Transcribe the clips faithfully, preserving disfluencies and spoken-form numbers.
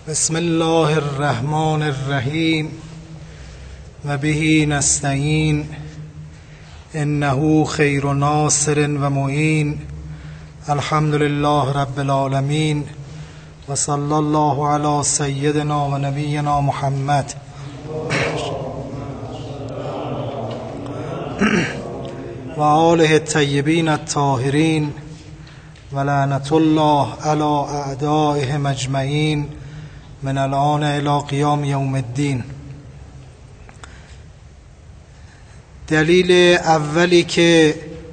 بسم الله الرحمن الرحیم و به نستعین انه خیر ناصر و معین. الحمد لله رب العالمین و صلی الله علی سیدنا و نبینا محمد و آله الطیبین الطاهرین و لعنت الله علی اعدائهم اجمعین من الان الی قیام یوم الدین. دلیل اولی که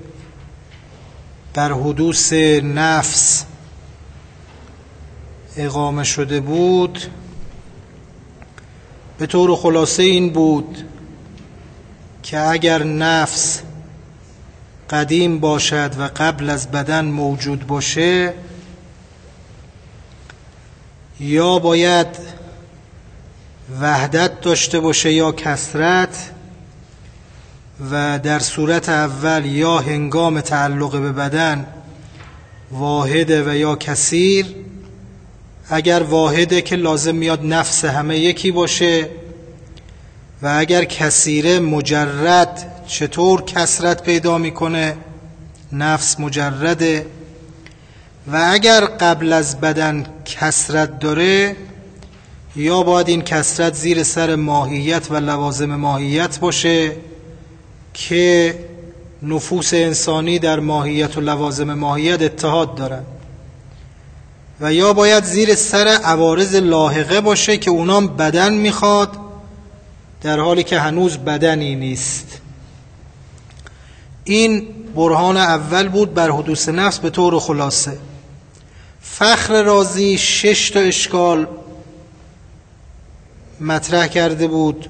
بر حدوث نفس اقامه شده بود به طور خلاصه این بود که اگر نفس قدیم باشد و قبل از بدن موجود باشه، یا باید وحدت داشته باشه یا کثرت، و در صورت اول یا هنگام تعلق به بدن واحده و یا کثیر. اگر واحده که لازم میاد نفس همه یکی باشه، و اگر کثیره مجرد چطور کثرت پیدا میکنه؟ نفس مجرده. و اگر قبل از بدن کثرت داره، یا باید این کثرت زیر سر ماهیت و لوازم ماهیت باشه که نفوس انسانی در ماهیت و لوازم ماهیت اتحاد دارن، و یا باید زیر سر عوارض لاحقه باشه که اونام بدن میخواد در حالی که هنوز بدنی نیست. این برهان اول بود بر حدوث نفس به طور خلاصه. فخر رازی شش تا اشکال مطرح کرده بود،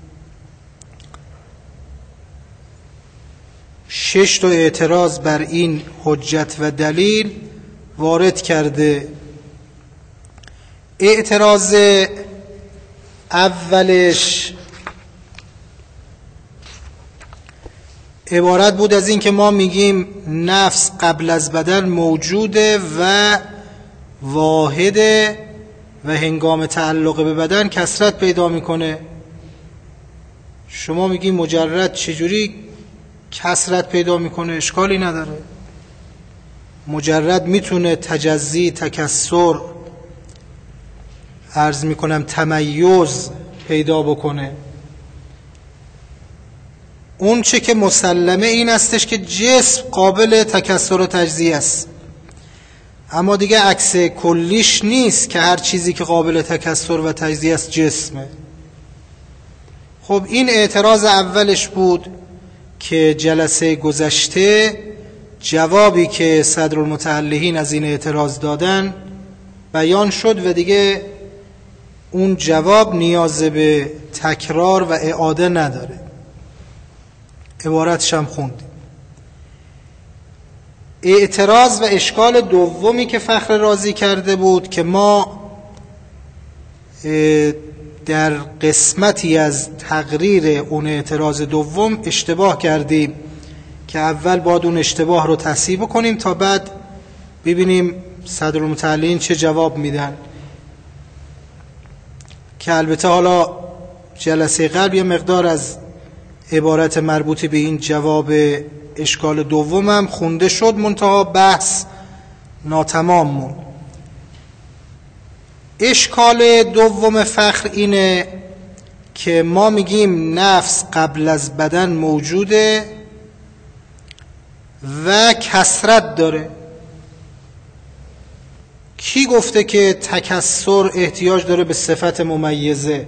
شش تا اعتراض بر این حجت و دلیل وارد کرده. اعتراض اولش عبارت بود از این که ما میگیم نفس قبل از بدن موجوده و واحده و هنگام تعلق به بدن کثرت پیدا میکنه. شما میگی مجرد چجوری کثرت پیدا میکنه؟ اشکالی نداره. مجرد میتونه تجزی، تکثر، عرض میکنم تمیز پیدا بکنه. اون چه که مسلمه این استش که جسم قابل تکثر و تجزیه است، اما دیگه عکس کلیش نیست که هر چیزی که قابل تکثر و تجزیه است جسمه. خب این اعتراض اولش بود که جلسه گذشته جوابی که صدرالمتعلقین از این اعتراض دادن بیان شد و دیگه اون جواب نیاز به تکرار و اعاده نداره. عبارتش هم خوندیم. اعتراض و اشکال دومی که فخر رازی کرده بود که ما در قسمتی از تقریر اون اعتراض دوم اشتباه کردیم که اول باید اون اشتباه رو تصحیح کنیم تا بعد ببینیم صدرالمتعلقین چه جواب میدن، که البته حالا جلسه قبل یه مقدار از عبارت مربوط به این جواب اشکال دومم خونده شد، منتها بحث ناتمام موند. اشکال دوم فخر اینه که ما میگیم نفس قبل از بدن موجوده و کثرت داره. کی گفته که تکثر احتیاج داره به صفت ممیزه؟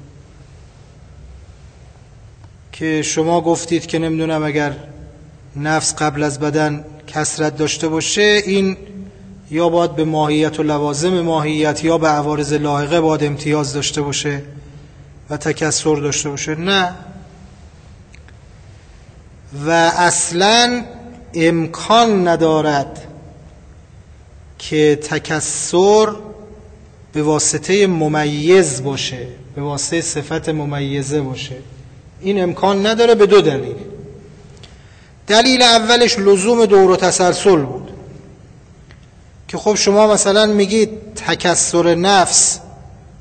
که شما گفتید که نمیدونم اگر نفس قبل از بدن کثرت داشته باشه، این یا باید به ماهیت و لوازم ماهیت یا به عوارض لاحقه باید امتیاز داشته باشه و تکثر داشته باشه. نه، و اصلا امکان ندارد که تکثر به واسطه ممیز باشه، به واسطه صفت ممیزه باشه. این امکان نداره به دو دلیل. دلیل اولش لزوم دور و تسلسل بود که خب شما مثلا میگید تکثر نفس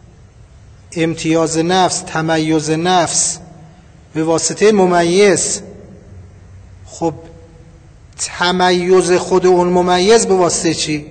امتیاز نفس، تمیز نفس به واسطه ممیز، خب تمیز خود اون ممیز به واسطه چی؟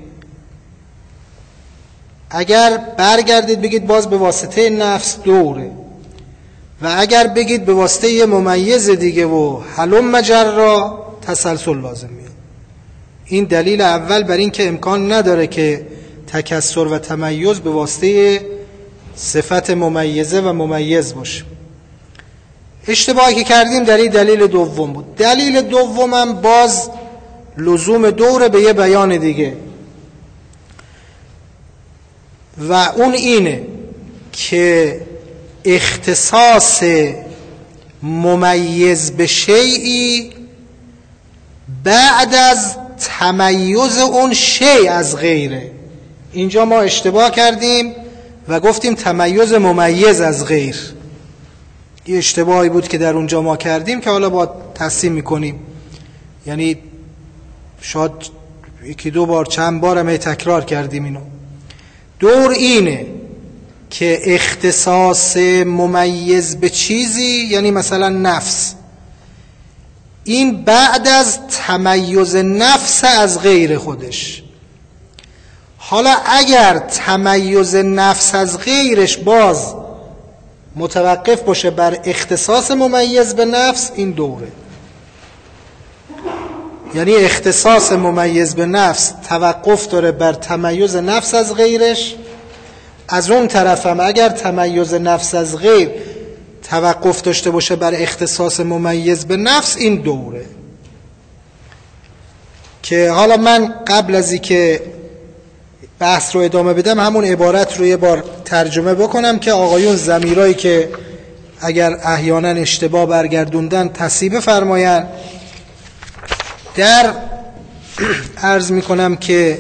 اگر برگردید بگید باز به واسطه نفس دوره، و اگر بگید به واسطه یه ممیز دیگه و حلم مجرا تسلسل لازم میاد. این دلیل اول بر این که امکان نداره که تکثر و تمیز به واسطه صفت ممیزه و ممیز باشه. اشتباهی که کردیم در این دلیل دوم بود. دلیل دومم باز لزوم دوره به یه بیان دیگه، و اون اینه که اختصاص ممیز به شیئی بعد از تمیز اون شیء از غیره. اینجا ما اشتباه کردیم و گفتیم تمیز ممیز از غیر. یه اشتباهی بود که در اونجا ما کردیم که حالا با تصحیح میکنیم، یعنی شاید یکی دو بار چند بار هم تکرار کردیم اینو. دور اینه که اختصاص ممیز به چیزی، یعنی مثلا نفس، این بعد از تمیز نفس از غیر خودش. حالا اگر تمیز نفس از غیرش باز متوقف باشه بر اختصاص ممیز به نفس، این دوره. یعنی اختصاص ممیز به نفس توقف داره بر تمیز نفس از غیرش، از اون طرف هم اگر تمیز نفس از غیر توقف داشته باشه بر اختصاص ممیز به نفس، این دوره. که حالا من قبل از اینکه بحث رو ادامه بدم همون عبارت رو یه بار ترجمه بکنم که آقایون ضمیرایی که اگر احیانا اشتباه برگردوندن تصحیح فرماین. در عرض میکنم که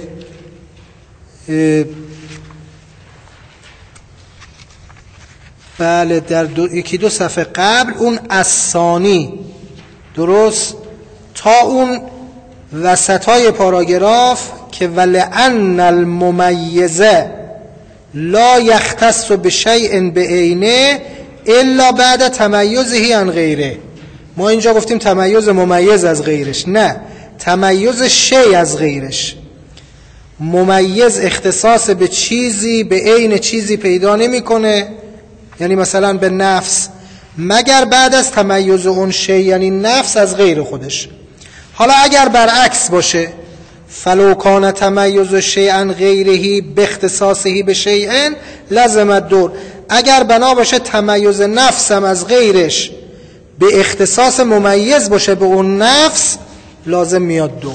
بله در دو، یکی دو صفحه قبل اون الثانی، درست تا اون وسطای پاراگراف که ولعن الممیزه لا یختص بشیء بعینه الا بعد تمیزه عن غیره. ما اینجا گفتیم تمیز ممیز از غیرش، نه، تمیز شیء از غیرش. ممیز اختصاص به چیزی به عین چیزی پیدا نمیکنه، یعنی مثلا به نفس، مگر بعد از تمیز اون شیء، یعنی نفس، از غیر خودش. حالا اگر برعکس باشه، فلو کان تمیز شیء عن غیره باختصاصه به شیء لزم الدور. اگر بنا باشه تمیز نفسم از غیرش به اختصاص ممیز باشه به اون نفس، لازم میاد دور.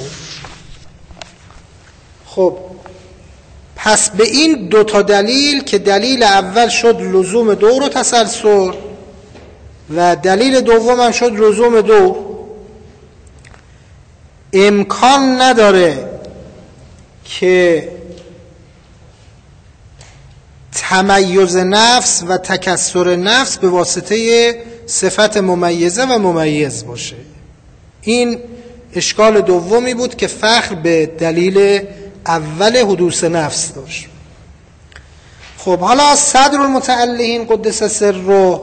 خب پس به این دو تا دلیل که دلیل اول شد لزوم دور و تسلسل و دلیل دوم هم شد لزوم دور، امکان نداره که تمیز نفس و تکثر نفس به واسطه صفت ممیزه و ممیز باشه. این اشکال دومی بود که فخر به دلیل اول حدوث نفس داشت. خب حالا صدر المتعلقین قدس سره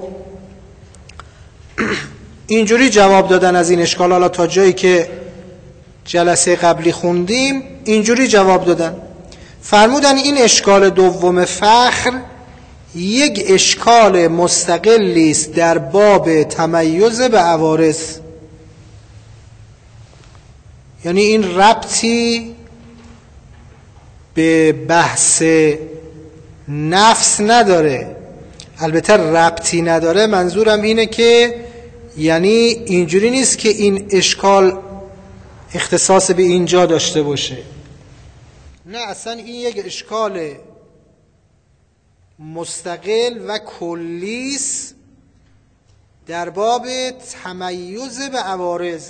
اینجوری جواب دادن از این اشکال. حالا تا جایی که جلسه قبلی خوندیم اینجوری جواب دادن، فرمودن این اشکال دوم فخر یک اشکال مستقلی است در باب تمیز به عوارض، یعنی این ربطی به بحث نفس نداره. البته ربطی نداره منظورم اینه که یعنی اینجوری نیست که این اشکال اختصاص به اینجا داشته باشه، نه، اصلا این یک اشکال مستقل و کلیس در باب تمیز به عوارض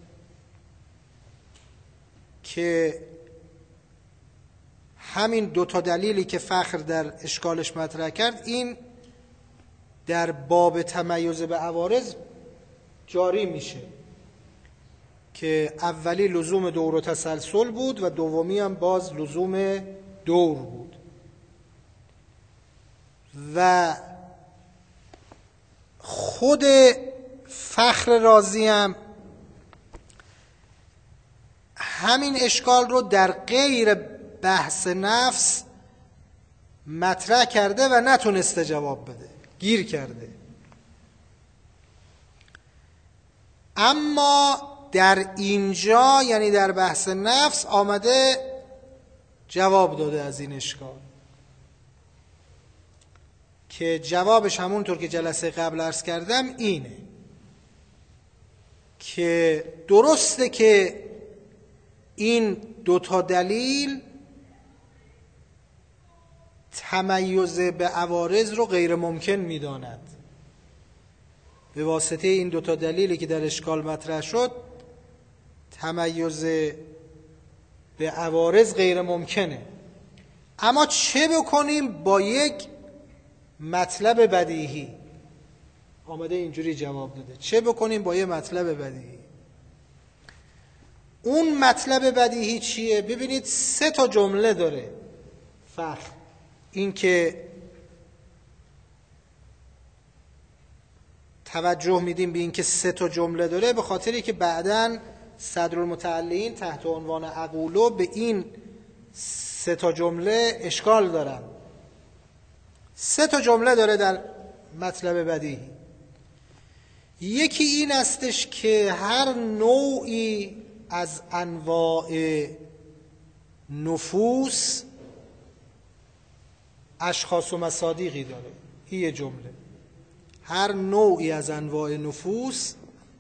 که همین دو تا دلیلی که فخر در اشکالش مطرح کرد این در باب تمیز به عوارض جاری میشه که اولی لزوم دور و تسلسل بود و دومی هم باز لزوم دور بود. و خود فخر رازی هم همین اشکال رو در غیر بحث نفس مطرح کرده و نتونسته جواب بده، گیر کرده. اما در اینجا یعنی در بحث نفس آمده جواب داده از این اشکال، که جوابش همونطور که جلسه قبل عرض کردم اینه که درسته که این دوتا دلیل تمیز به عوارض رو غیر ممکن می‌داند. به واسطه این دوتا دلیلی که در اشکال مطرح شد تمیز به عوارض غیر ممکنه. اما چه بکنیم با یک مطلب بدیهی؟ آمده اینجوری جواب داده چه بکنیم با یک مطلب بدیهی. اون مطلب بدیهی چیه؟ ببینید سه تا جمله داره فخر. این که توجه میدیم به این که سه تا جمله داره به خاطری که بعداً صدرالمتعلقین تحت عنوان اقولو به این سه تا جمله اشکال دارن. سه تا جمله داره در مطلب بدیهی. یکی این استش که هر نوعی از انواع نفوس اشخاص و مصادیقی داره. این یه جمله. هر نوعی از انواع نفوس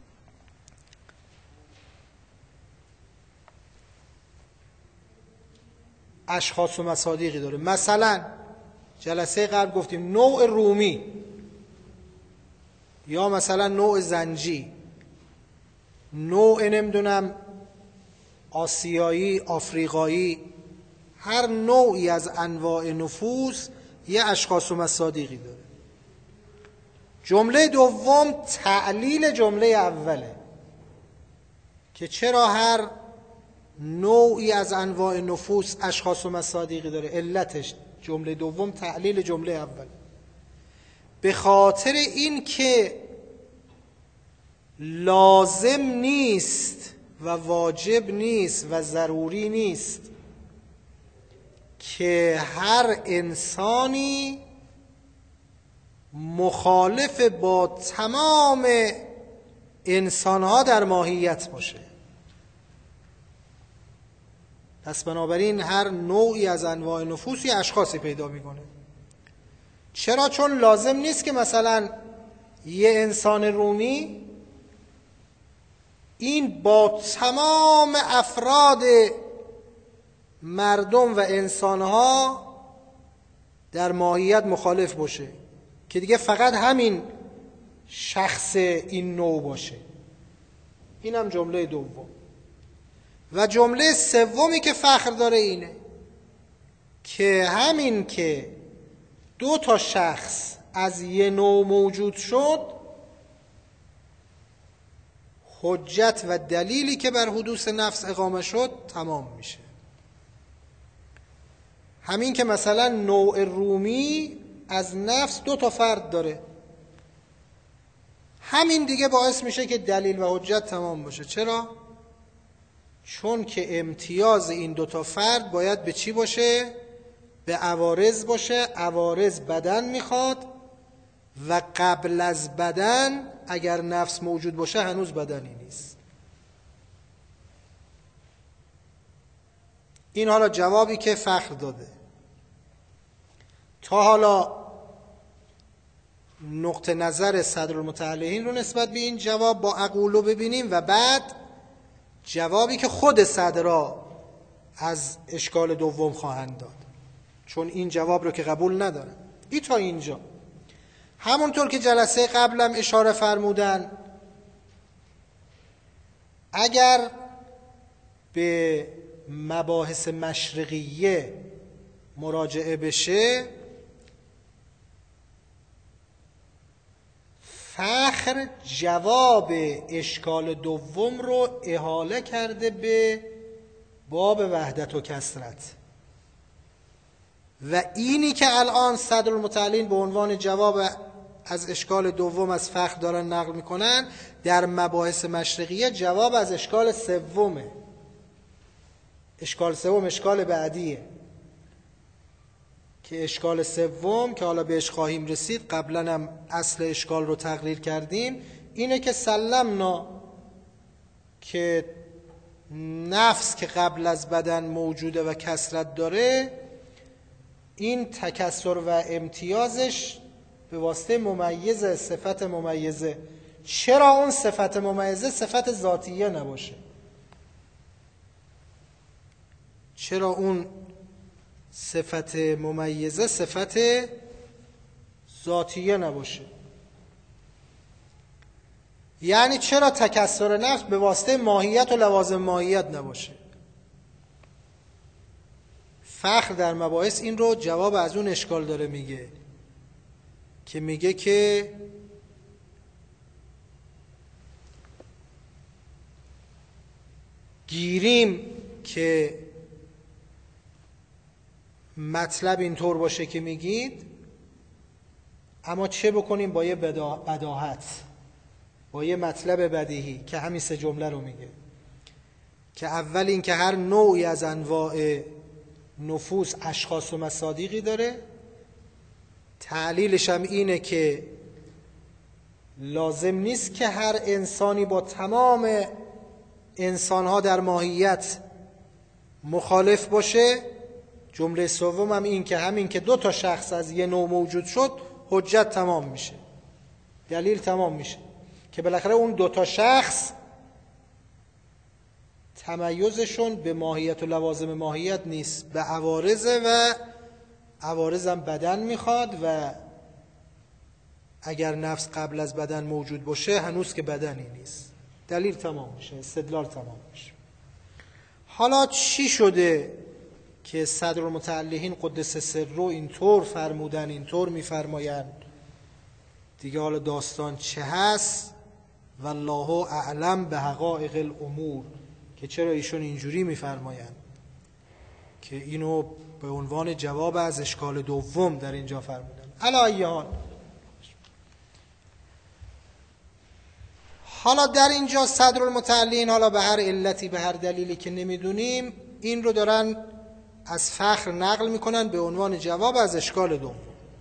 اشخاص و مصادیقی داره. مثلا جلسه قبل گفتیم نوع رومی یا مثلا نوع زنجی، نوع نمیدونم آسیایی، آفریقایی، هر نوعی از انواع نفوس یه اشخاص و مصادیقی داره. جمله دوم تعلیل جمله اوله که چرا هر نوعی از انواع نفوس اشخاص و مصادیقی داره. علتش جمله دوم تعلیل جمله اول، به خاطر این که لازم نیست و واجب نیست و ضروری نیست که هر انسانی مخالف با تمام انسانها در ماهیت باشه. پس بنابراین هر نوعی از انواع نفوس یه اشخاصی پیدا میکنه. چرا؟ چون لازم نیست که مثلا یه انسان رومی این با تمام افراد مردم و انسانها در ماهیت مخالف باشه که دیگه فقط همین شخص این نوع باشه. این هم جمله دوم. و جمله سومی که فخر داره اینه که همین که دو تا شخص از یه نوع موجود شد، حجت و دلیلی که بر حدوث نفس اقامه شد تمام میشه. همین که مثلا نوع رومی از نفس دو تا فرد داره، همین دیگه باعث میشه که دلیل و حجت تمام باشه. چرا؟ چون که امتیاز این دو تا فرد باید به چی باشه؟ به عوارض باشه. عوارض بدن میخواد و قبل از بدن اگر نفس موجود باشه هنوز بدنی نیست. این حالا جوابی که فخر داده. تا حالا نقطه نظر صدرالمتعلقین رو نسبت به این جواب با اقولو ببینیم و بعد جوابی که خود صدرا از اشکال دوم خواهند داد، چون این جواب رو که قبول ندارن. ای تا اینجا همونطور که جلسه قبلم اشاره فرمودن، اگر به مباحث مشرقیه مراجعه بشه، فخر جواب اشکال دوم رو احاله کرده به باب وحدت و کثرت و اینی که الان صدرالمتعلقین به عنوان جواب از اشکال دوم از فخر دارن نقل میکنن، در مباحث مشرقیه جواب از اشکال سومه. اشکال سوم اشکال بعدیه که اشکال سوم که حالا بهش خواهیم رسید، قبلا هم اصل اشکال رو تقریر کردیم، اینه که سلمنا که نفس که قبل از بدن موجوده و کثرت داره، این تکثر و امتیازش به واسطه ممیزه، صفت ممیزه. چرا اون صفت ممیزه صفت ذاتیه نباشه؟ چرا اون صفت ممیزه صفت ذاتیه نباشه؟ یعنی چرا تکثر نفس به واسطه ماهیت و لوازم ماهیت نباشه؟ فخر در مباحث این رو جواب از اون اشکال داره میگه که میگه که گیریم که مطلب اینطور باشه که میگید، اما چه بکنیم با یه بداهت، با یه مطلب بدیهی که همین سه جمله رو میگه که اول این که هر نوعی از انواع نفوس اشخاص و مصادیقی داره. تعلیلش هم اینه که لازم نیست که هر انسانی با تمام انسانها در ماهیت مخالف باشه. جمله سوم هم این که همین که دو تا شخص از یه نوع موجود شد حجت تمام میشه، دلیل تمام میشه، که بالاخره اون دو تا شخص تمیزشون به ماهیت و لوازم ماهیت نیست، به عوارضه و عوارضم بدن میخواد و اگر نفس قبل از بدن موجود باشه هنوز که بدنی نیست. دلیل تمام میشه، استدلال تمام میشه. حالا چی شده که صدرالمتعلقین قدس سره اینطور فرمودن، اینطور میفرمایند؟ دیگه حالا داستان چه هست؟ والله اعلم به حقایق الامور، که چرا ایشون اینجوری میفرمایند، که اینو به عنوان جواب از اشکال دوم در اینجا فرمودن. علی ای حال، حالا در اینجا صدرالمتعلقین حالا به هر علتی، به هر دلیلی که نمیدونیم، این رو دارن از فخر نقل میکنن به عنوان جواب از اشکال دوم.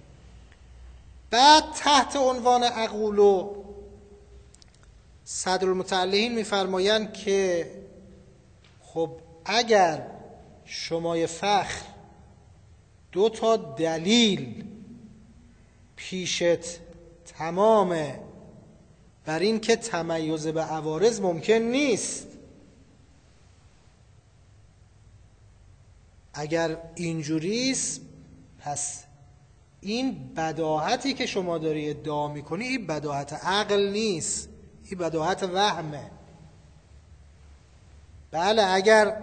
بعد تحت عنوان اقولو صدرالمتعلقین میفرمایند که خب اگر شمای فخر دو تا دلیل پیشت تمامه بر این که تمیز به عوارض ممکن نیست، اگر اینجوریست، پس این بداهتی که شما داری ادعا میکنی این بداهت عقل نیست، این بداهت وهمه. بله اگر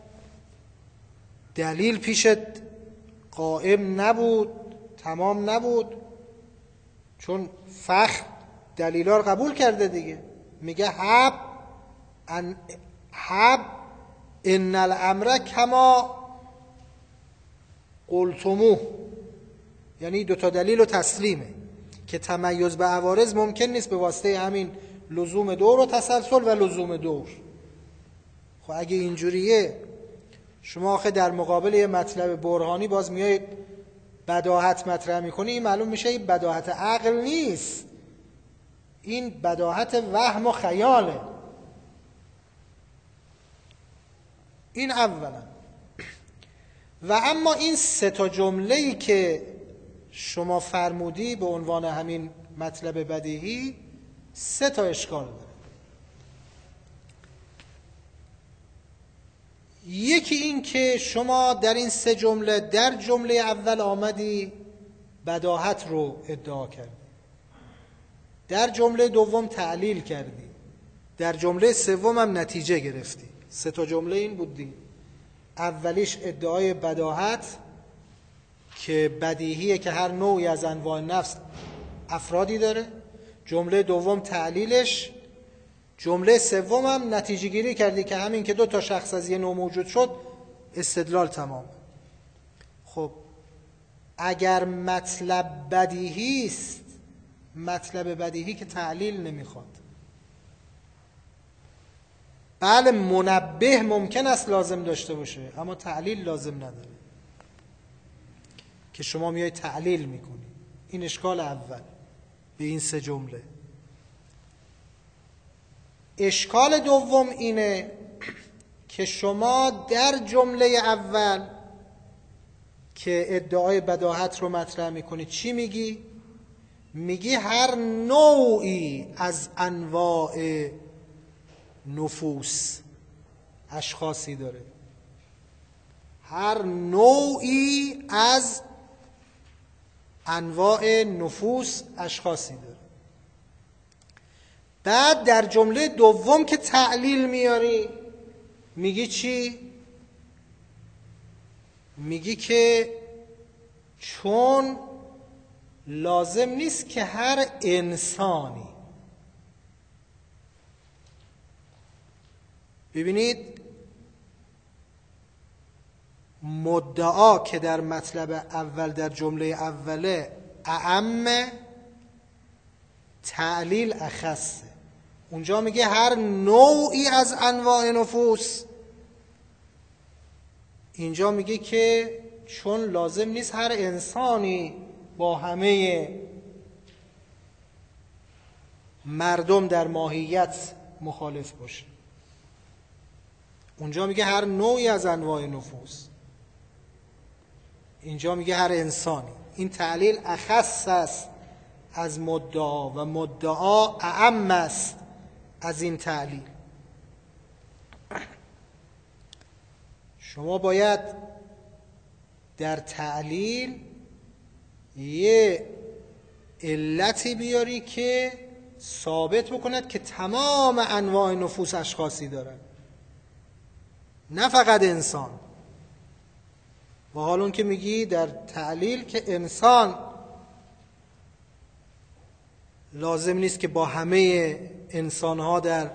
دلیل پیشت قائم نبود، تمام نبود، چون فخر دلیلا رو قبول کرده دیگه، میگه حب ان حب ان الامر کما قلتموه، یعنی دو تا دلیل و تسلیمه که تمیز به عوارض ممکن نیست به واسطه همین لزوم دور و تسلسل و لزوم دور. خب اگه اینجوریه، شما آخه در مقابل یه مطلب برهانی باز میایید بداهت مطرح میکنی، این معلوم میشه این بداهت عقل نیست، این بداهت وهم و خیاله. این اولا. و اما این سه تا جمله‌ای که شما فرمودی به عنوان همین مطلب بدیهی، سه تا اشکال داره. یکی این که شما در این سه جمله، در جمله اول آمدی بداهت رو ادعا کردی، در جمله دوم تعلیل کردی، در جمله سوم هم نتیجه گرفتی. سه تا جمله این بودی. اولیش ادعای بداهت که بدیهیه که هر نوعی از انواع نفس افرادی داره، جمله دوم تعلیلش، جمله سوم هم نتیجه گیری کردی که همین که دو تا شخص از یه نوع موجود شد استدلال تمام. خب اگر مطلب بدیهی است، مطلب بدیهی که تعلیل نمیخواد. بله منبه ممکن است لازم داشته باشه، اما تعلیل لازم نداره که شما میای تعلیل میکنی. این اشکال اول به این سه جمله. اشکال دوم اینه که شما در جمله اول که ادعای بداهت رو مطرح میکنی چی میگی؟ میگی هر نوعی از انواع نفوس اشخاصی داره، هر نوعی از انواع نفوس اشخاصی داره. بعد در جمله دوم که تعلیل میاری میگی چی؟ میگی که چون لازم نیست که هر انسانی، ببینید مدعا که در مطلب اول در جمله اوله اعم، تعلیل اخصه. اونجا میگه هر نوعی از انواع نفوس، اینجا میگه که چون لازم نیست هر انسانی با همه مردم در ماهیت مخالف باشه. اونجا میگه هر نوعی از انواع نفوس، اینجا میگه هر انسانی. این تعلیل اخص است از مدعا و مدعا اعم است از این تعلیل. شما باید در تعلیل یه علتی بیاری که ثابت بکند که تمام انواع نفوس اشخاصی دارن، نه فقط انسان. و حال اون که میگی در تعلیل که انسان لازم نیست که با همه انسانها در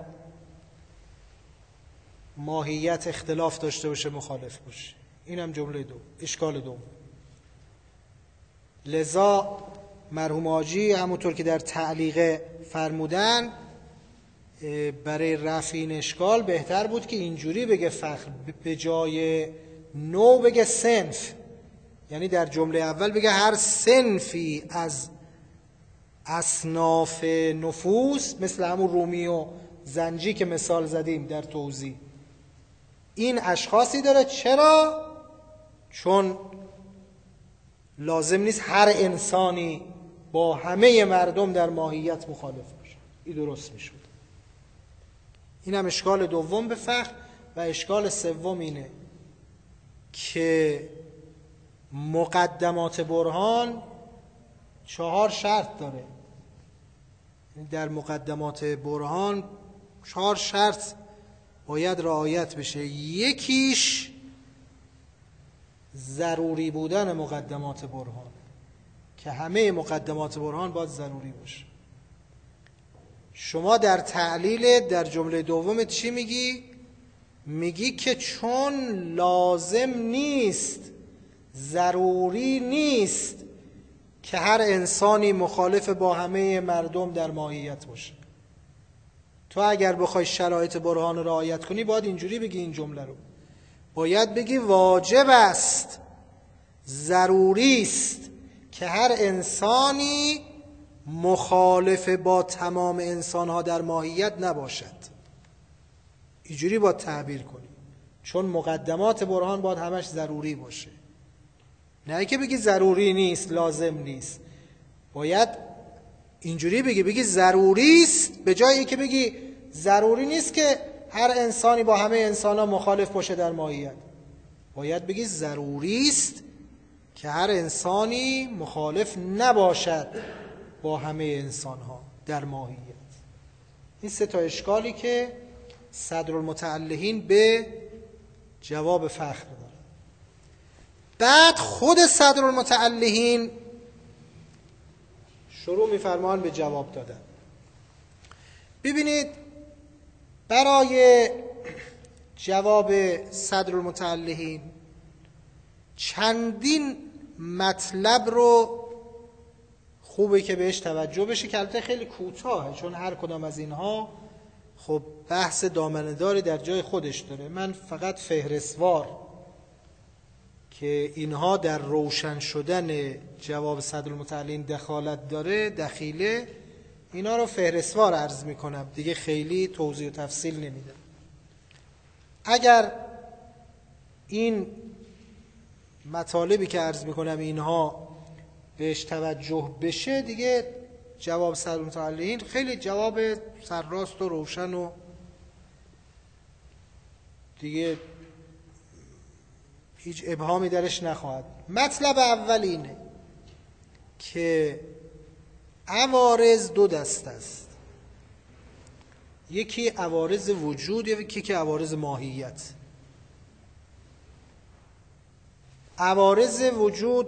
ماهیت اختلاف داشته باشه، مخالف باشه. این هم جمله دو، اشکال دوم. لذا مرحوم حاجی همونطور که در تعلیق فرمودن برای رفع این اشکال بهتر بود که اینجوری بگه فخر، به جای نوع بگه صنف. یعنی در جمله اول بگه هر صنفی از اصناف نفوس، مثل همون رومی و زنجی که مثال زدیم در توضیح، این اشخاصی داره. چرا؟ چون لازم نیست هر انسانی با همه مردم در ماهیت مخالف باشه. این درست میشود. این هم اشکال دوم به فقه. و اشکال سوم اینه که مقدمات برهان چهار شرط داره. در مقدمات برهان چهار شرط باید رعایت بشه. یکیش ضروری بودن مقدمات برهان، که همه مقدمات برهان باید ضروری باشه. شما در تعلیل در جمله دوم چی میگی؟ میگی که چون لازم نیست، ضروری نیست که هر انسانی مخالف با همه مردم در ماهیت باشه. تو اگر بخوای شرایط برهان رو رعایت کنی باید اینجوری بگی. این جمله رو باید بگی واجب است، ضروری است که هر انسانی مخالف با تمام انسانها در ماهیت نباشد. اینجوری باید تعبیر کنی، چون مقدمات برهان باید همش ضروری باشه. نه که بگی ضروری نیست، لازم نیست. باید اینجوری بگی، بگی ضروری است، به جایی که بگی ضروری نیست که هر انسانی با همه انسان‌ها مخالف باشه در ماهیت، باید بگی ضروری است که هر انسانی مخالف نباشد با همه انسان‌ها در ماهیت. این سه تا اشکالی که صدرالمتعلهین به جواب فخر داره. بعد خود صدرالمتعلهین شروع می‌فرمان به جواب دادن. ببینید برای جواب صدرالمتعلهین چندین مطلب رو خوبه که بهش توجه بشه، که البته خیلی کوتاهه چون هر کدام از اینها خب بحث دامنه‌داری در جای خودش داره. من فقط فهرستوار که اینها در روشن شدن جواب صدرالمتعلین دخالت داره، دخیله، اینا رو فهرستوار عرض میکنم، دیگه خیلی توضیح و تفصیل نمیدم. اگر این مطالبی که عرض میکنم اینها بهش توجه بشه، دیگه جواب صدرالمتعلین خیلی جواب سرراست و روشن و دیگه هیچ ابهامی درش نخواهد. مطلب اول اینه که عوارض دو دست است، یکی عوارض وجود، یکی که عوارض ماهیت. عوارض وجود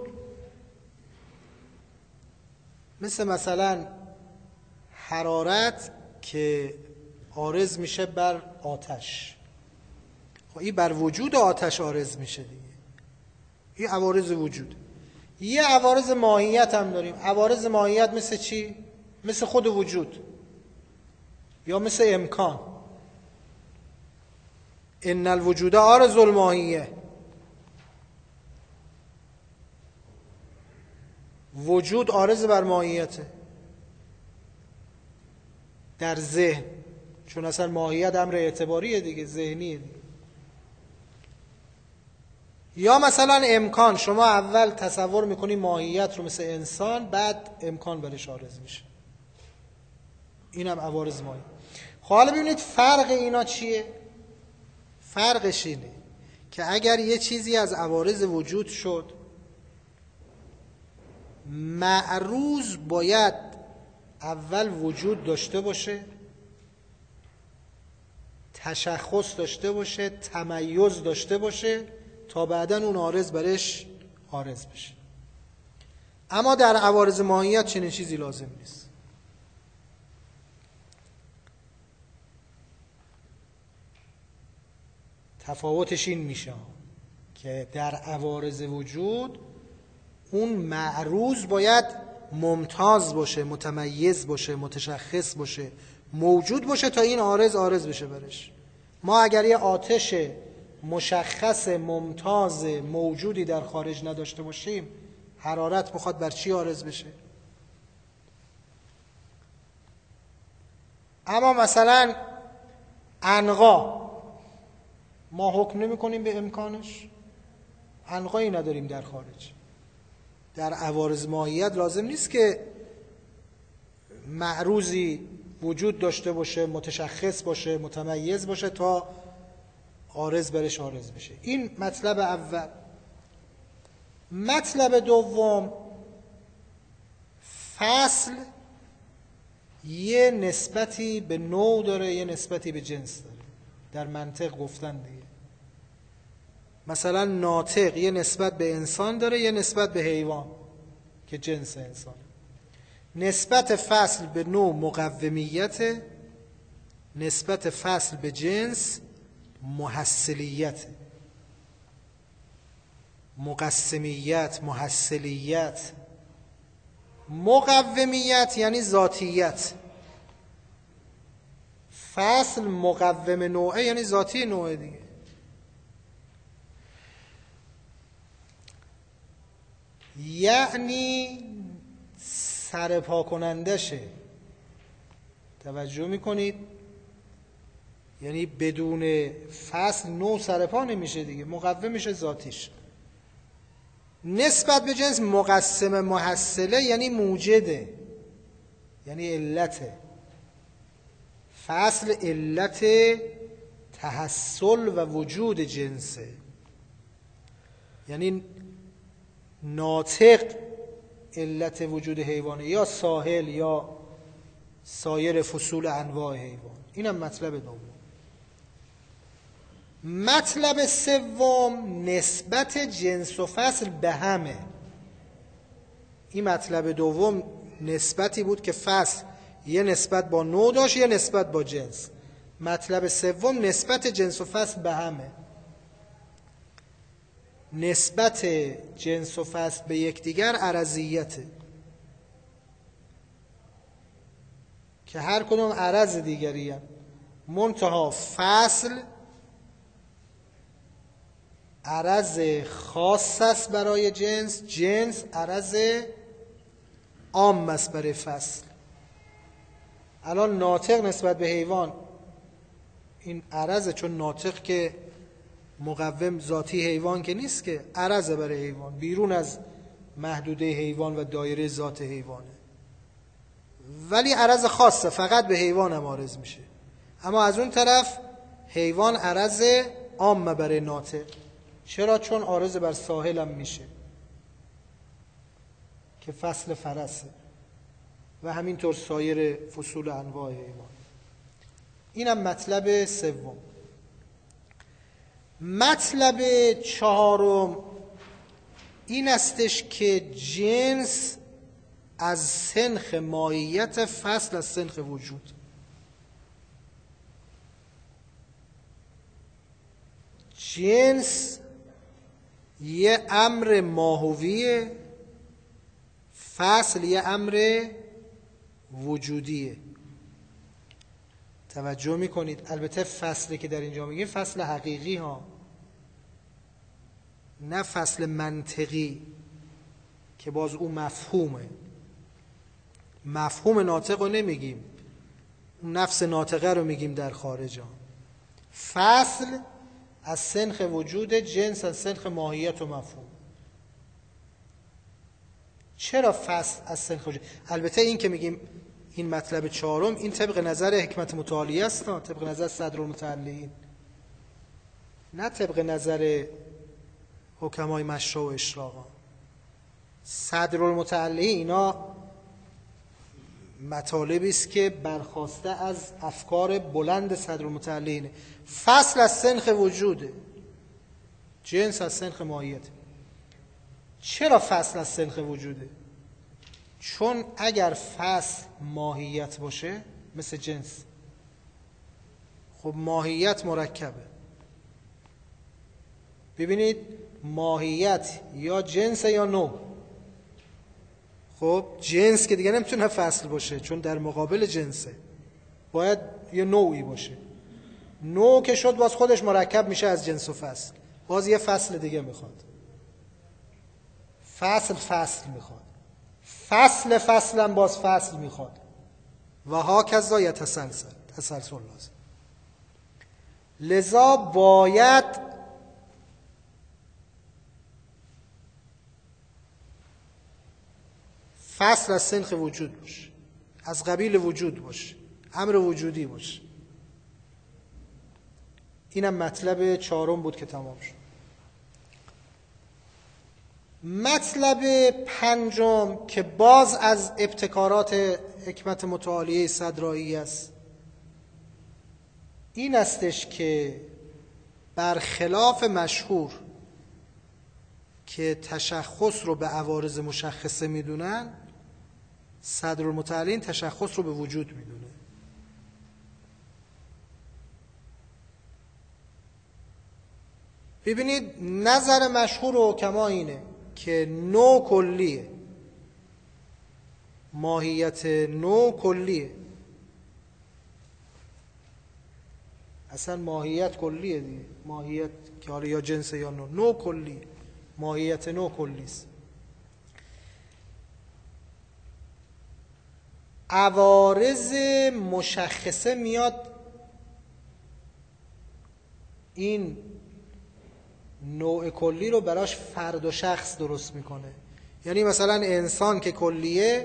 مثل مثلا حرارت که عارض میشه بر آتش، خب این بر وجود آتش عارض میشه دیگه، این عوارض وجود. یه عوارض ماهیت هم داریم. عوارض ماهیت مثل چی؟ مثل خود وجود یا مثل امکان. ان الوجود عارض الماهیه، وجود عارض بر ماهیته در ذهن، چون اصلا ماهیت امر اعتباریه دیگه، ذهنیه دیگه. یا مثلا امکان، شما اول تصور میکنی ماهیت رو مثل انسان، بعد امکان برش عارض میشه، اینم عوارض ماهیت. خب حالا ببینید فرق اینا چیه؟ فرقش اینه که اگر یه چیزی از عوارض وجود شد، معروض باید اول وجود داشته باشه، تشخص داشته باشه، تمیز داشته باشه، تا بعداً اون عارض برش عارض بشه. اما در عوارض ماهیت چنین چیزی لازم نیست. تفاوتش این میشه که در عوارض وجود اون معروض باید ممتاز باشه، متمیز باشه، متشخص باشه، موجود باشه تا این عارض عارض بشه برش. ما اگر یه آتش مشخص ممتاز موجودی در خارج نداشته باشیم، حرارت بخواد بر چی عارض بشه؟ اما مثلا عنقا ما حکم نمی کنیم به امکانش، عنقایی نداریم در خارج. در عوارض ماهیت لازم نیست که معروضی وجود داشته باشه، متشخص باشه، متمیز باشه تا عارض برش عارض بشه. این مطلب اول. مطلب دوم، فصل یه نسبتی به نوع داره، یه نسبتی به جنس داره. در منطق گفتن دیگه، مثلا ناطق یه نسبت به انسان داره، یه نسبت به حیوان که جنس انسان. نسبت فصل به نوع مقومیت، نسبت فصل به جنس محصلیت، مقسمیت، محصلیت. مقومیت یعنی ذاتیت، فصل مقوم نوعه یعنی ذاتی نوعه دیگه. یعنی سرپا کنندشه. توجه میکنید؟ یعنی بدون فصل نوع سرپا نمیشه دیگه، مقوم میشه ذاتیش. نسبت به جنس مقسم محصله یعنی موجده، یعنی علته. فصل علت تحصل و وجود جنسه، یعنی ناطق علت وجود حیوانه، یا ساحل یا سایر فصول انواع حیوان. اینم مطلب دوم. مطلب سوم، نسبت جنس و فصل به همه. این مطلب دوم نسبتی بود که فصل یه نسبت با نوع داشت، یه نسبت با جنس. مطلب سوم نسبت جنس و فصل به همه. نسبت جنس و فصل به یکدیگر عرضیته. که هر کدوم عرض دیگری هم. منتها فصل عرض خاص است برای جنس، جنس عرض عام است برای فصل. الان ناطق نسبت به حیوان این عرضه، چون ناطق که مقوم ذاتی حیوان که نیست، که عرضه برای حیوان، بیرون از محدوده حیوان و دایره ذات حیوانه، ولی عرض خاصه، فقط به حیوان هم عارض میشه. اما از اون طرف حیوان عرض عام برای ناطق. چرا؟ چون عارض بر ساحل هم میشه که فصل فرسه و همینطور سایر فصول انواع حیوان. اینم مطلب سوم. مطلب چهارم این استش که جنس از سنخ ماهیت، فصل از سنخ وجود. جنس یه امر ماهویه، فصل یه امر وجودیه. توجه میکنید؟ البته فصلی که در اینجا میگیم فصل حقیقی ها، نه فصل منطقی که باز اون مفهومه. مفهوم ناطق رو نمیگیم، اون نفس ناطقه رو میگیم در خارج ها. فصل از سنخ وجود، جنس از سنخ ماهیت و مفهوم. چرا فصل از سنخ وجود؟ البته این که میگیم این مطلب چهارم، این طبق نظر حکمت متعالیه است، طبق نظر صدرالمتعلقین، نه طبق نظر حکمای مشرع و اشراق. صدرالمتعلقین اینا مطالبی است که برخواسته از افکار بلند صدرالمتعلقین. فصل از سنخ وجوده، جنس از سنخ ماهیت. چرا فصل از سنخ وجوده؟ چون اگر فصل ماهیت باشه مثل جنس، خب ماهیت مرکبه. ببینید ماهیت یا جنس یا نوع. خب جنس که دیگه نمیتونه فصل باشه، چون در مقابل جنسه، باید یه نوعی باشه. نوع که شد باز خودش مرکب میشه از جنس و فصل، باز یه فصل دیگه میخواد. فصل فصل میخواد، فصل فصلم باز فصل میخواد و هاکذا یتسلسل، تسلسل لازم. لذا باید فصل از سنخ وجود باشه، از قبیل وجود باشه، امر وجودی باشه. اینم مطلب چهارم بود که تمام شد. مطلب پنجم که باز از ابتکارات حکمت متعالیه صدرایی است، این استش که برخلاف مشهور که تشخص رو به عوارض مشخصه میدونن، صدرالمتعلقین تشخص رو به وجود میدونه. ببینید نظر مشهور حکما اینه که نوع کلیه، ماهیت نوع کلیه. اصلا ماهیت کلیه دیگه، ماهیت که حالا یا جنس یا نوع، نوع کلیه، ماهیت نوع کلیست. عوارض مشخصه میاد این نوع کلی رو براش فرد و شخص درست میکنه. یعنی مثلا انسان که کلیه،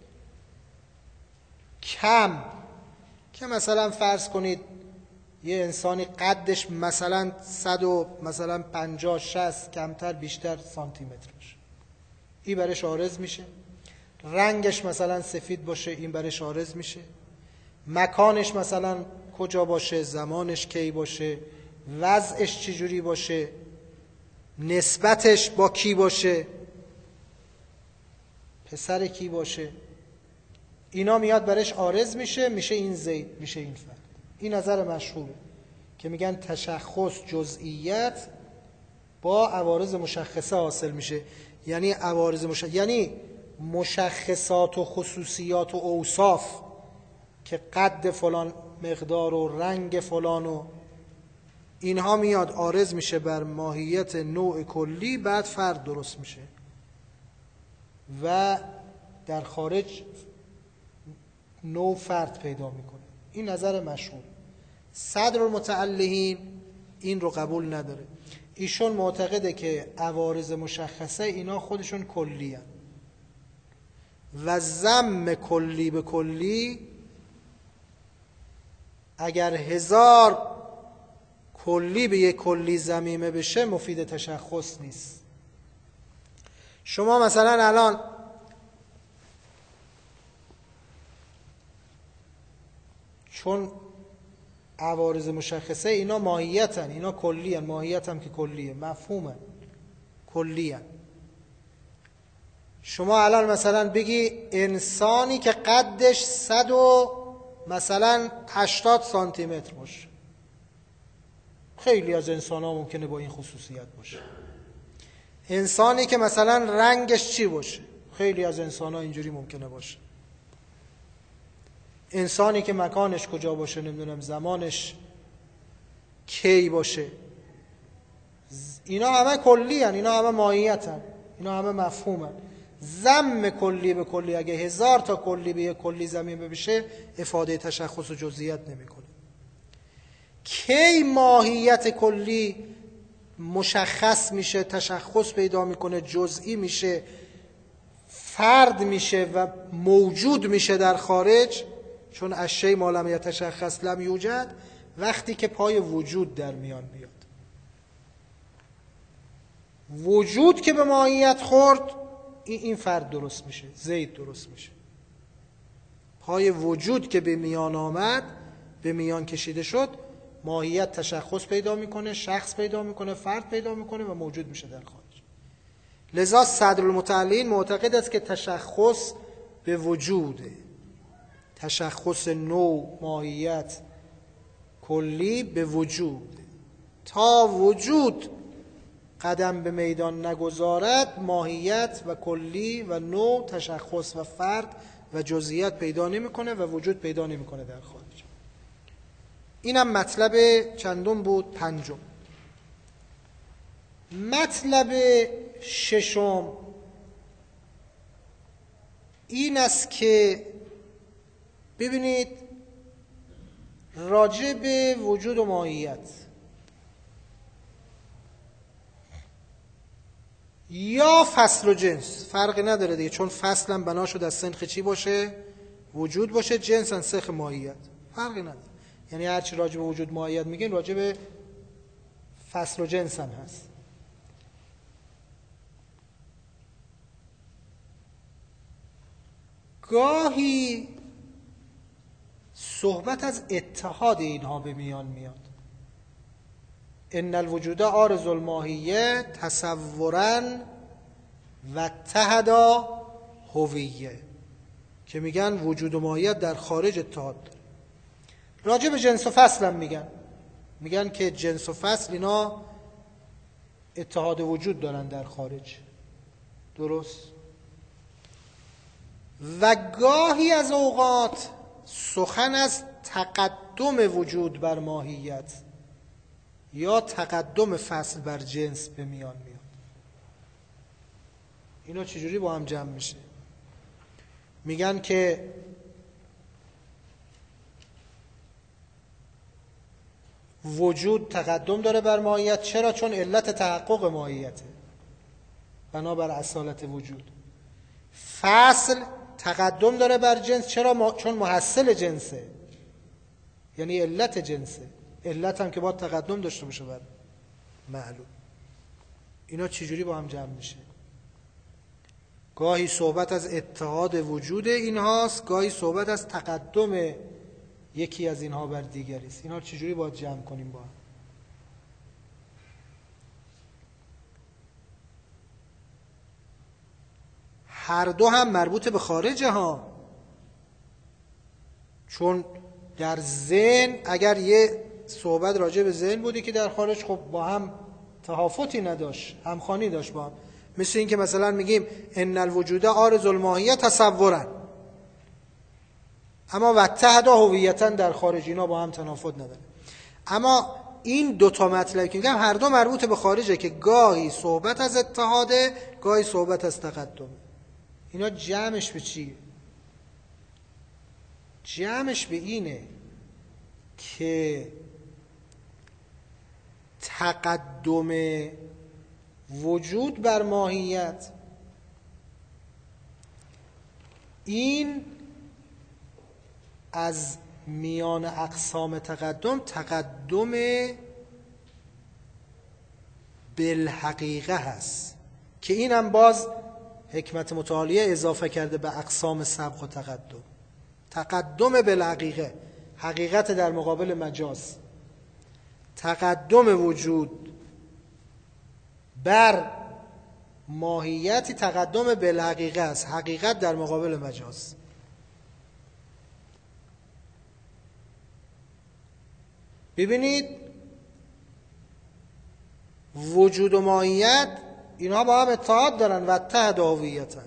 کم که مثلا فرض کنید یه انسانی قدش مثلا صد و مثلا پنجاه شصت کمتر بیشتر سانتی متر باشه، این برش عارض میشه. رنگش مثلا سفید باشه، این برش عارض میشه. مکانش مثلا کجا باشه، زمانش کی باشه، وضعش چجوری باشه، نسبتش با کی باشه، پسر کی باشه، اینا میاد برش عارض میشه، میشه این زید، میشه این فرد. این نظر مشهوره که میگن تشخص جزئیت با عوارض مشخصه حاصل میشه. یعنی عوارض مشخصه، یعنی مشخصات و خصوصیات و اوصاف که قد فلان مقدار و رنگ فلان و اینها میاد عارض میشه بر ماهیت نوع کلی، بعد فرد درست میشه و در خارج نوع فرد پیدا میکنه. این نظر مشهور. صدر المتعلهین این رو قبول نداره. ایشون معتقده که عوارض مشخصه اینا خودشون کلی هن و ضم کلی به کلی اگر هزار کلی به یک کلی ضمیمه بشه مفید تشخص نیست. شما مثلا الان چون عوارض مشخصه اینا ماهیتن، اینا کلی هن، ماهیت هم که کلیه، مفهومن، کلی هن. شما الان مثلا بگی انسانی که قدش صد و مثلا هشتاد سانتی متر باشه، خیلی از انسان ها ممکنه با این خصوصیت باشه. انسانی که مثلا رنگش چی باشه، خیلی از انسان ها اینجوری ممکنه باشه. انسانی که مکانش کجا باشه، نمیدونم زمانش کی باشه، اینا همه کلی هن، اینا همه ماهیت هن، اینا همه مفهوم هن. ضم کلی به کلی اگه هزار تا کلی به یک کلی ضمیمه بشه افاده تشخص و جزئیات نمیکنه. کی ماهیت کلی مشخص میشه، تشخص پیدا میکنه، جزئی میشه، فرد میشه و موجود میشه در خارج؟ چون الشیء ما لم یتشخص لم یوجد، وقتی که پای وجود در میان بیاد. وجود که به ماهیت خورد، این فرد درست میشه، زید درست میشه. پای وجود که به میان آمد، به میان کشیده شد، ماهیت تشخص پیدا میکنه، شخص پیدا میکنه، فرد پیدا میکنه و موجود میشه در خارج. لذا صدر المتعلین معتقد است که تشخص به وجوده، تشخص نوع، ماهیت کلی به وجود. تا وجود قدم به میدان نگذارد ماهیت و کلی و نوع، تشخص و فرد و جزئیات پیدا نمیکنه و وجود پیدا نمیکنه در خارج. اینم مطلب چندم بود؟ پنجم. مطلب ششم این است که ببینید راجع به وجود و ماهیت یا فصل و جنس فرقی نداره دیگه، چون فصل هم بنا شد از سنخ چی باشه؟ وجود باشه. جنس هم سنخ ماهیت، فرقی نداره. یعنی هرچی راجع به وجود ماهیت میگین راجع به فصل و جنس هم هست. گاهی صحبت از اتحاد اینها به میان میاد. ان الوجود عارض الماهیه تصورا و اتحدا هویه، که میگن وجود و ماهیت در خارج اتحاد داره. راجع به جنس و فصل هم میگن، میگن که جنس و فصل اینا اتحاد وجود دارن در خارج. درست؟ و گاهی از اوقات سخن از تقدم وجود بر ماهیت یا تقدم فصل بر جنس به میان میاد. اینا چجوری با هم جمع میشه؟ میگن که وجود تقدم داره بر ماهیت. چرا؟ چون علت تحقق ماهیته، بنابر اصالت وجود. فصل تقدم داره بر جنس. چرا؟ ما... چون محصل جنسه، یعنی علت جنسه. علت هم که باید تقدم داشته باشه بر معلوم. اینا چجوری با هم جمع میشه؟ گاهی صحبت از اتحاد وجود اینهاست، گاهی صحبت از تقدم یکی از اینها بر دیگری است. اینا چجوری باید جمع کنیم با هم؟ هر دو هم مربوط به خارجه ها. چون در ذهن اگر یه صحبت راجع به ذهن بودی که در خارج، خب با هم تهافتی نداشت، همخوانی داشت با هم. مثل این که مثلا میگیم ان الوجود عارض الماهیه تصورا، اما واتحدا هویتا در خارج اینا با هم تنافد نداره. اما این دوتا مطلبی که میگم هر دو مربوط به خارجه که گاهی صحبت از اتحاده، گاهی صحبت از تقدم. اینا جمعش به چیه؟ جمعش به اینه که تقدم وجود بر ماهیت، این از میان اقسام تقدم تقدم بالحقیقه هست که اینم باز حکمت متعالیه اضافه کرده به اقسام سبق و تقدم. تقدم بالحقیقه، حقیقت در مقابل مجاز. تقدم وجود بر ماهیتی تقدم بالحقیقه است، حقیقت در مقابل مجاز. ببینید وجود و ماهیت اینها با هم اتحاد دارن و اتحدا هویتا.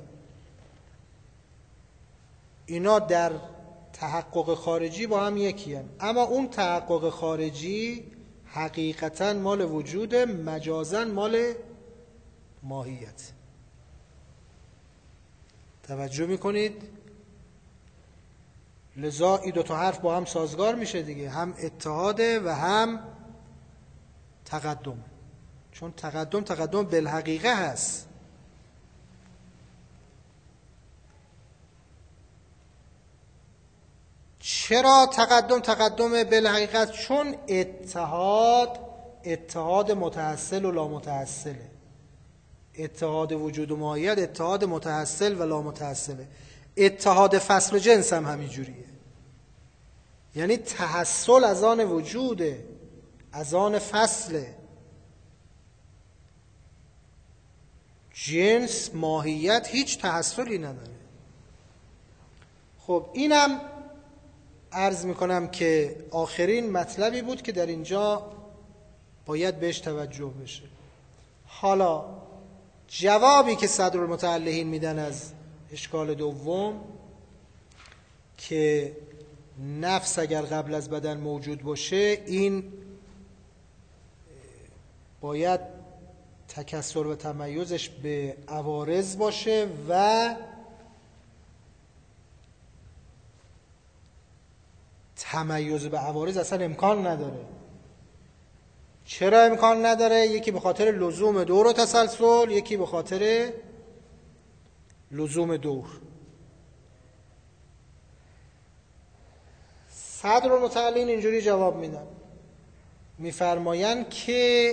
اینا در تحقق خارجی با هم یکی هن. اما اون تحقق خارجی حقیقتا مال وجود، مجازا مال ماهیت. توجه میکنید؟ لذا این دو تا حرف با هم سازگار میشه دیگه، هم اتحاده و هم تقدم. چون تقدم تقدم بالحقیقه هست. چرا تقدم تقدم بالحقیقت؟ چون اتحاد اتحاد متحصل و لامتحصله. اتحاد وجود و ماهیت اتحاد متحصل و لامتحصله. اتحاد فصل و جنس هم همین جوریه. یعنی تحصل از آن وجوده، از آن فصله. جنس ماهیت هیچ تحصلی نداره. خب اینم عرض میکنم که آخرین مطلبی بود که در اینجا باید بهش توجه بشه. حالا جوابی که صدرالمتعلقین میدن از اشکال دوم که نفس اگر قبل از بدن موجود باشه، این باید تکثر و تمیزش به عوارض باشه و تمیز به عوارض اصلا امکان نداره. چرا امکان نداره؟ یکی به خاطر لزوم دور و تسلسل، یکی به خاطر لزوم دور. صدرالمتعلقین اینجوری جواب میدن، میفرمایند که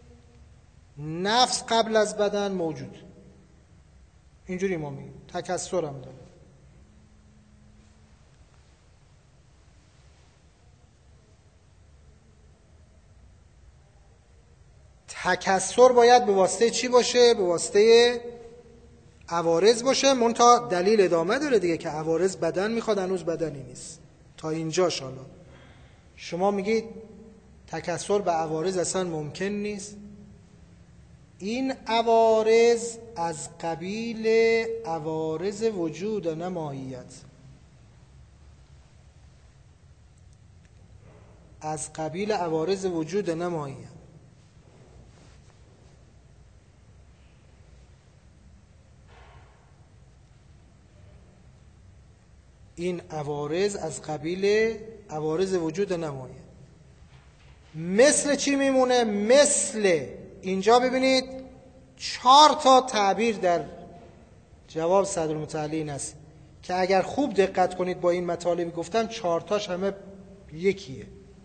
نفس قبل از بدن موجود، اینجوری ما میگیم، تکثر هم داره. تکثر باید به واسطه چی باشه؟ به واسطه عوارض باشه. منتها دلیل ادامه داره دیگه که عوارض بدن میخواد، هنوز بدنی نیست. تا اینجاش حالا شما میگید تکثر به عوارض اصلا ممکن نیست. این عوارض از قبیل عوارض وجود و نه ماهیت. از قبیل عوارض وجود و نه ماهیت. این عوارض از قبیل عوارض وجود نمایه. مثل چی میمونه؟ مثل اینجا ببینید چهار تا تعبیر در جواب صدرالمتعلقین است که اگر خوب دقت کنید با این مطالبی گفتم چهار تاش همه یکیه.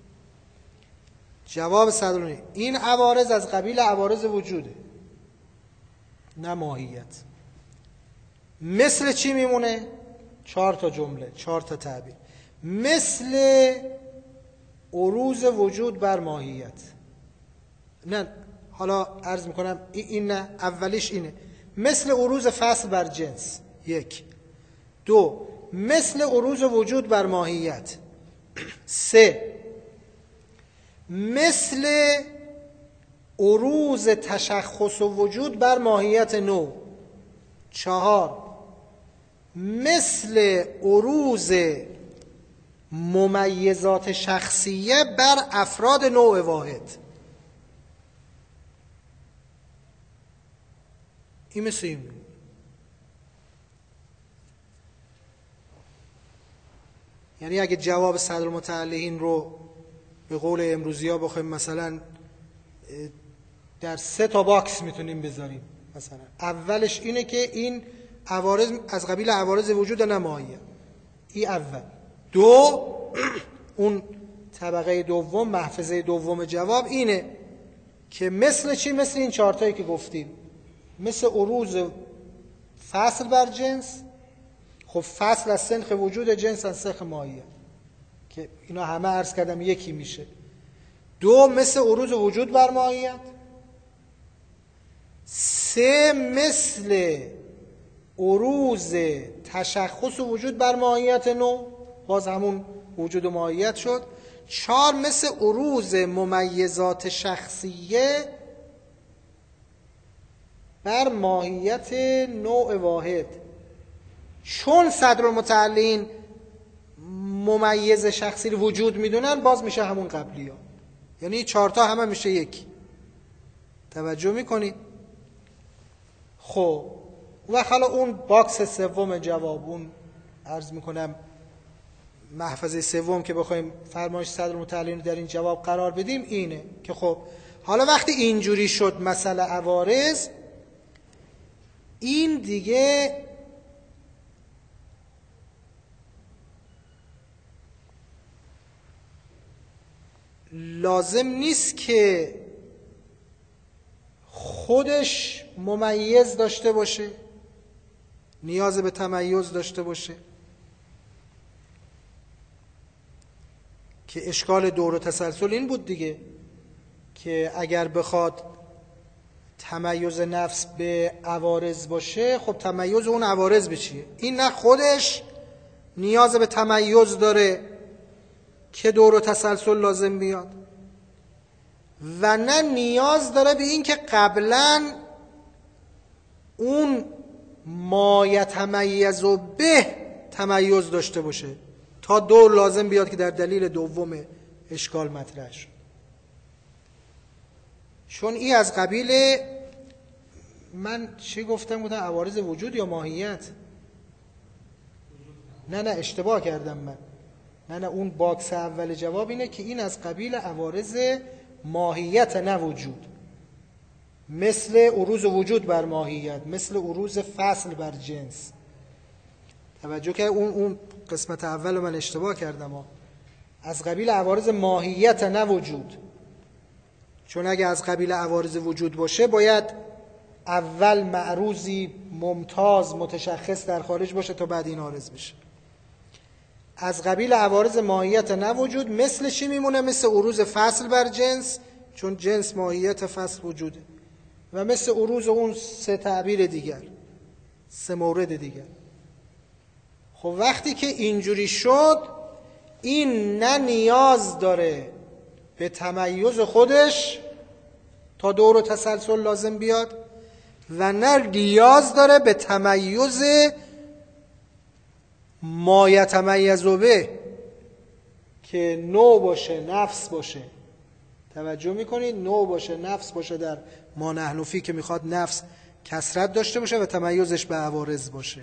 جواب صدرالمتعلقین این عوارض از قبیل عوارض وجوده نه ماهیت. مثل چی میمونه؟ چهار تا جمله، چهار تا تعبیر. مثل عروض وجود بر ماهیت. نه حالا عرض میکنم این نه، اولیش اینه مثل عروض فصل بر جنس. یک. دو، مثل عروض وجود بر ماهیت. سه، مثل عروض تشخص و وجود بر ماهیت نو. چهار، مثل عروض ممیزات شخصیه بر افراد نوع واحد. این مثل این. یعنی اگه جواب صدرالمتعلقین رو به قول امروزی ها بخوایم مثلا در سه تا باکس میتونیم بذاریم، مثلا اولش اینه که این عوارض از قبیل عوارض وجود نمایه، این اول. دو، اون طبقه دوم، محفظه دوم جواب اینه که مثل چی؟ مثل این چارتایی که گفتیم، مثل عروض فصل بر جنس. خب فصل از سنخ وجود، جنس از سنخ ماهیت، که اینا همه عرض کردم یکی میشه. دو، مثل عروض وجود بر ماهیت. سه، مثل عروض تشخص و وجود بر ماهیت نو، باز همون وجود و ماهیت شد. چهار، مثل عروض ممیزات شخصیه بر ماهیت نوع واحد. چون صدرالمتعلقین ممیز شخصی رو وجود میدونن، باز میشه همون قبلی ها، یعنی چهارتا همه میشه یکی. توجه میکنید؟ خب و حالا اون باکس سوم جواب، اون عرض میکنم محفظه سوم که بخوایم فرمایش صدرالمتعلقین در این جواب قرار بدیم، اینه که خب حالا وقتی اینجوری شد مسئله عوارض، این دیگه لازم نیست که خودش ممیز داشته باشه، نیاز به تمیز داشته باشه، که اشکال دور و تسلسل این بود دیگه، که اگر بخواد تمیز نفس به عوارض باشه، خب تمیز اون عوارض به چیه؟ این نه خودش نیاز به تمیز داره که دور و تسلسل لازم بیاد، و نه نیاز داره به این که قبلا اون ما یتمیز به تمیز داشته باشه تا دور لازم بیاد که در دلیل دوم اشکال مطرح شد. چون این از قبیل، من چی گفتم؟ بودم عوارض وجود یا ماهیت؟ نه نه اشتباه کردم من. نه نه اون باکس اول جواب اینه که این از قبیل عوارض ماهیت نه وجود، مثل عروض وجود بر ماهیت، مثل عروض فصل بر جنس. توجه که اون اون قسمت اول من اشتباه کردم ها. از قبیل عوارض ماهیت نه وجود، چون اگه از قبیل عوارض وجود باشه باید اول معروضی ممتاز متشخص در خارج باشه تا بعد این عارض بشه. از قبیل عوارض ماهیت نه وجود، مثل چی میمونه؟ مثل عروض فصل بر جنس، چون جنس ماهیت فصل وجوده، و مثل عروض اون سه تعبیر دیگر، سه مورد دیگر. خب وقتی که اینجوری شد، این نه نیاز داره به تمیز خودش تا دور و تسلسل لازم بیاد، و نه نیاز داره به تمیز ما یتمیز به که نوع باشه، نفس باشه. توجه میکنید؟ نوع باشه، نفس باشه در ما نحن فی، که میخواد نفس کثرت داشته باشه و تمیزش به عوارض باشه.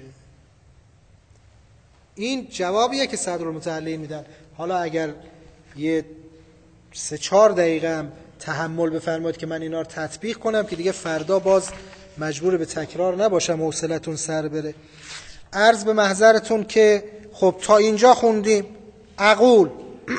این جوابیه که صدرالمتعلقین میدن. حالا اگر یه سه چهار دقیقه هم تحمل بفرمایید که من اینا رو تطبیق کنم، که دیگه فردا باز مجبور به تکرار نباشم، حوصلتون سر بره. عرض به محضرتون که خب تا اینجا خوندیم. اقول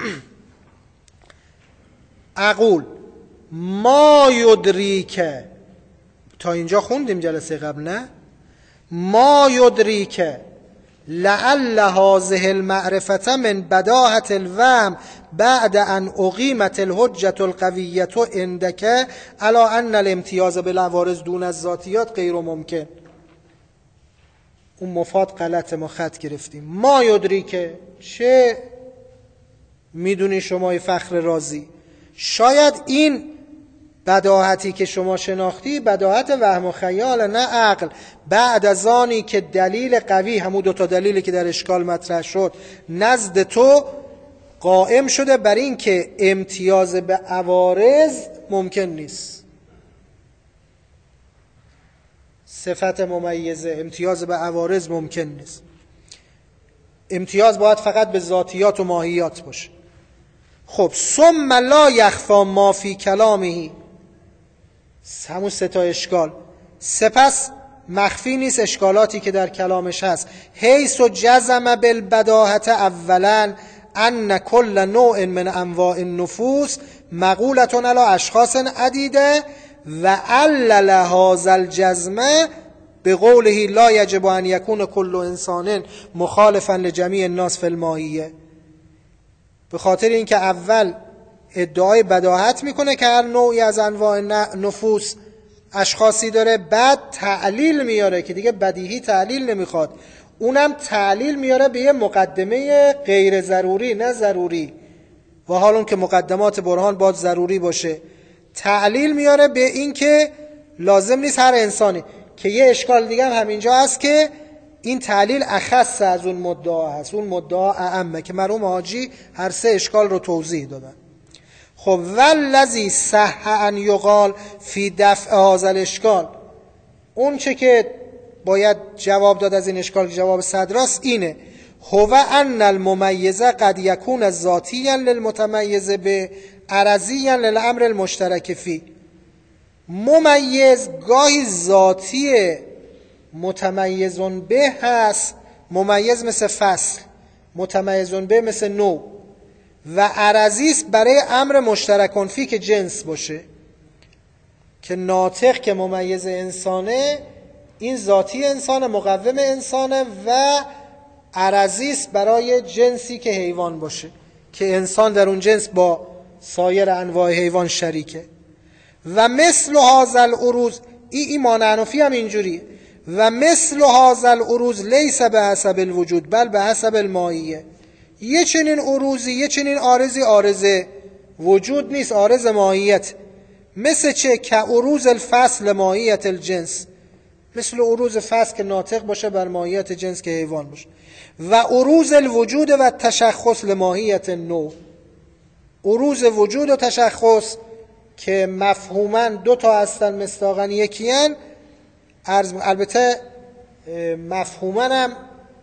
اقول ما یدریک، تا اینجا خوندیم جلسه قبل، نه؟ ما یدریک لعل هذه المعرفة من بداهة الوهم بعد ان اقیمت الحجة القویة عندك على ان الامتیاز بالعوارض دون الذاتیات غیر ممکن. اون مفاد غلط، ما خط گرفتیم. ما یدریک، چه میدونی شمای فخر رازی؟ شاید این بداهتی که شما شناختی بداهت وهم و خیال، نه عقل. بعد از آنی که دلیل قوی، همون دوتا دلیلی که در اشکال مطرح شد، نزد تو قائم شده بر این که امتیاز به عوارض ممکن نیست. صفت ممیزه امتیاز به عوارض ممکن نیست. امتیاز باید فقط به ذاتیات و ماهیات باشه. خب ثم لا یخفی ما فی کلامه، همون سه تا اشکال. سپس مخفی نیست اشکالاتی که در کلامش هست. حیث جزم بالبداهة اولا ان کل نوع من انواع النفوس مقولة علی اشخاص عدیده و علل هذا الجزم بقوله لا یجب ان یکون کل انسان مخالفا لجمیع الناس فی الماهیه. به خاطر اینکه اول ادعای بداهت میکنه که هر نوعی از انواع نفوس اشخاصی داره، بعد تعلیل میاره که دیگه بدیهی تعلیل نمیخواد، اونم تعلیل میاره به یه مقدمه غیر ضروری نه ضروری، و حال که مقدمات برهان باید ضروری باشه. تعلیل میاره به این که لازم نیست هر انسانی، که یه اشکال دیگه هم همینجا هست که این تعلیل اخص از اون مدعا هست، اون مدعا اعمه که مرحوم حاجی هر سه اشکال رو توضیح دادن. خب والذی صح ان یقال فی دفع هذا الاشکال، اون چه که باید جواب داد از این اشکال که جواب صدراست اینه: هو ان الممیز قد یکون ذاتیا للمتمیز به عرضیا للامر المشترک فی. ممیز گاهی ذاتی متمیزون به هست، ممیز مثل فصل، متمیزون به مثل نوع، و عرضیست برای امر مشترکون فی که جنس باشه. که ناطق که ممیز انسانه این ذاتی انسانه، مقوم انسانه، و عرضیست برای جنسی که حیوان باشه که انسان در اون جنس با سایر انواع حیوان شریکه. و مثل هذا العروض، این ایمان حنفی هم اینجوریه، و مثل هذا العروض لیس به حسب الوجود بل به حسب الماهیه. یه چنین عروضی، یه چنین عارضی عارض وجود نیست، عارض ماهیت. مثل چه؟ که عروض الفصل ماهیت الجنس، مثل عروض فصل که ناطق باشه بر ماهیت جنس که حیوان باشه. و عروض الوجود و تشخص لماهیت النوع، عروض وجود و تشخص که مفهوما دو تا هستن مصداقاً یکی ان. البته مفهوما هم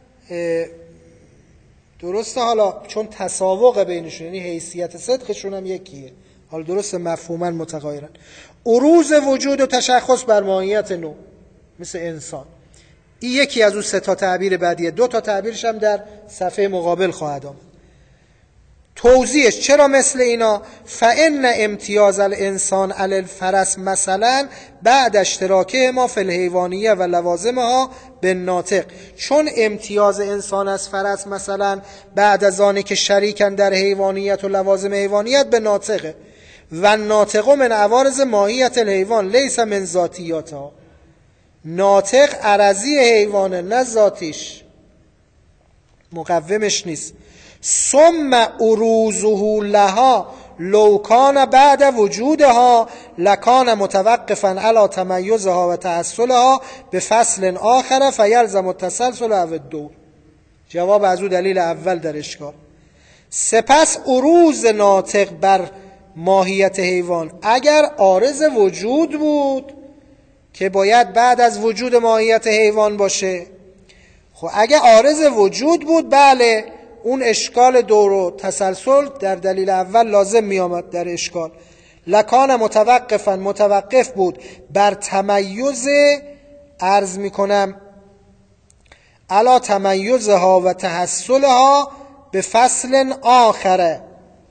درسته، حالا چون تساوق بینشون یعنی حیثیت صدقشون هم یکیه، حالا درسته مفهوما متغایرن. عروض وجود و تشخص بر ماهیت نوع مثل انسان. این یکی از اون سه تا تعبیر بعدیه، دو تا تعبیرش هم در صفحه مقابل خواهد آمد. توضیحش چرا مثل اینا؟ فإن امتیاز الانسان علی الفرس مثلا بعد اشتراکه ما فی الحیوانیه و لوازمها به ناطق، چون امتیاز انسان از فرس مثلا بعد از آنی که شریکن در حیوانیت و لوازم حیوانیت به ناطقه، و ناطق من عوارض ماهیت الحیوان لیس من ذاتیاتها. ناطق عرضی حیوانه نه ذاتیش، مقومش نیست. ثم عروضه لها لو کان بعد وجودها لکان متوقفا علی تمیزها و تحصلها به فصل آخر فیلزم التسلسل او الدور. جواب از او دلیل اول در اشکال. سپس عروض ناطق بر ماهیت حیوان اگر عارض وجود بود که باید بعد از وجود ماهیت حیوان باشه، خب اگه عارض وجود بود بله اون اشکال دور و تسلسل در دلیل اول لازم می آمد در اشکال. لکان متوقفا متوقف بود بر تمیز، عرض می کنم علا تمیزها و تحصلها به فصل آخره،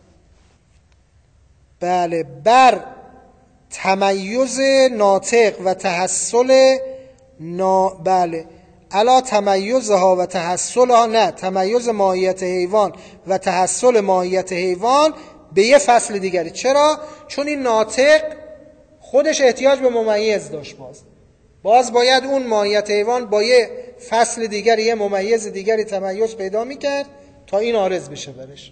بله بر تمیز ناطق و تحصل نا... بله علا تمیزها و تحصلها، نه تمیز ماهیت حیوان و تحصل ماهیت حیوان به یه فصل دیگری. چرا؟ چون این ناطق خودش احتیاج به ممیز داشت، باز باز باید اون ماهیت حیوان با یه فصل دیگری یه ممیز دیگری تمیز پیدا میکرد تا این عارض بشه برش.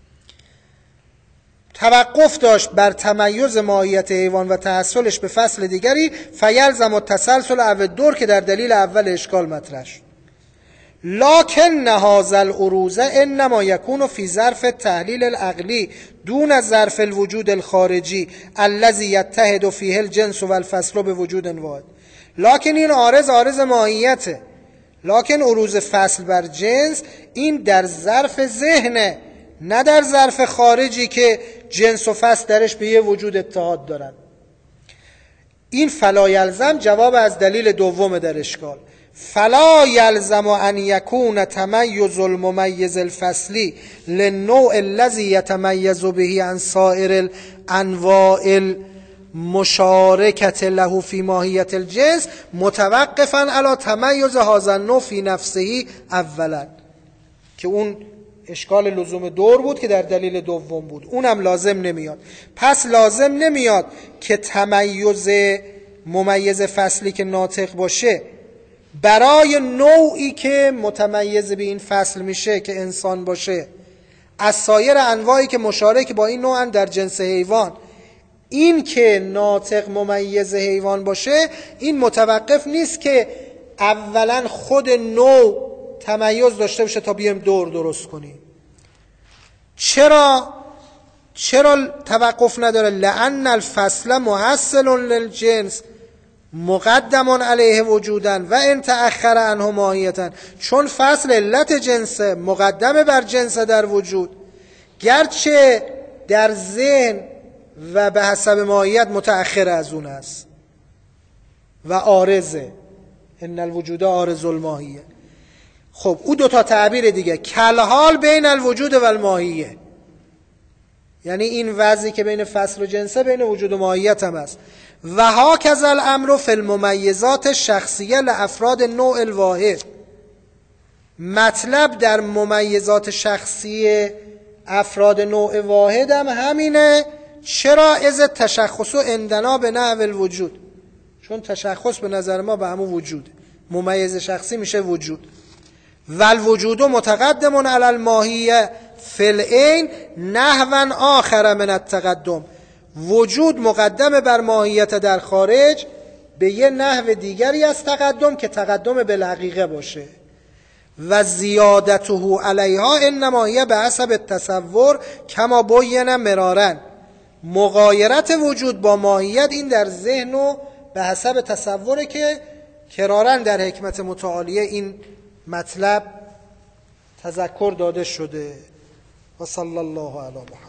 توقف داشت بر تمیز ماهیت حیوان و تحصلش به فصل دیگری، فیلزم التسلسل او الدور که در دلیل اول اشکال مطرح شد. لکن هذا العروض انما یکون فی ظرف تحلیل العقلی دون ظرف الوجود الخارجی الذی یتحد فیه الجنس و الفصل بوجود واحد. لکن این عارض عارض ماهیته، لکن عروض فصل بر جنس این در ظرف ذهنه، نه در ظرف خارجی که جنس و فصل درش به یه وجود اتحاد دارن. این فلا یلزم جواب از دلیل دوم در اشکال. فلا یلزم ان یکون تمیز الممیز الفصلی للنوع الذی یتمیز به عن سایر الانواع المشارکة له فی ماهیت الجنس متوقفا علی تمیز هذا النوع فی نفسه اولا، که اون اشکال لزوم دور بود که در دلیل دوم بود، اونم لازم نمیاد. پس لازم نمیاد که تمیز ممیز فصلی که ناطق باشه برای نوعی که متمیز به این فصل میشه که انسان باشه از سایر انواعی که مشارک با این نوعن در جنس حیوان، این که ناطق ممیز حیوان باشه این متوقف نیست که اولا خود نوع تمیز داشته باشه تا بیم دور درست کنیم. چرا چرا توقف نداره؟ لأن الفصل محصل للجنس مقدم علیه وجودا و ان تأخر عنه ماهیتا، چون فصل علت جنس مقدم بر جنس در وجود، گرچه در ذهن و به حسب ماهیت متأخر از اون است و عارضه. ان الوجود عارض الماهیه. خب او دوتا تعبیر دیگه، کلحال بین الوجود و الماهیه، یعنی این وضعی که بین فصل و جنسه بین وجود و ماهیت هم است. و هاکذا الامر فی الممیزات شخصیه لافراد نوع الواحد، مطلب در ممیزات شخصی افراد نوع واحد هم همینه. چرا؟ از تشخص عندنا به نحو الوجود، چون تشخص به نظر ما به همون وجود، ممیز شخصی میشه وجود. و الوجود متقدم علی الماهیه فی العین نحوا آخر من التقدم، وجود مقدم بر ماهیت در خارج به یه نحو دیگری از تقدم که تقدم بالحقیقه باشه. و زیادته علیها انما هی به حسب التصور کما بین مرارا، مغایرت وجود با ماهیت این در ذهن و به حسب تصوره که کرارا در حکمت متعالیه این مطلب تذکر داده شده. و صلی الله علی محمد.